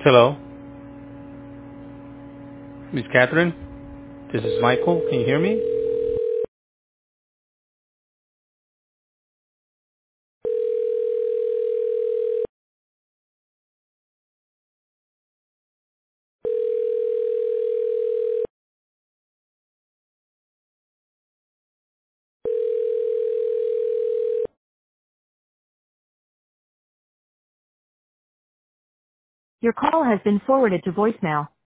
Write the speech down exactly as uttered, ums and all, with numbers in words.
Hello, Miss Catherine. This is Michael. Can you hear me? Your call has been forwarded to voicemail.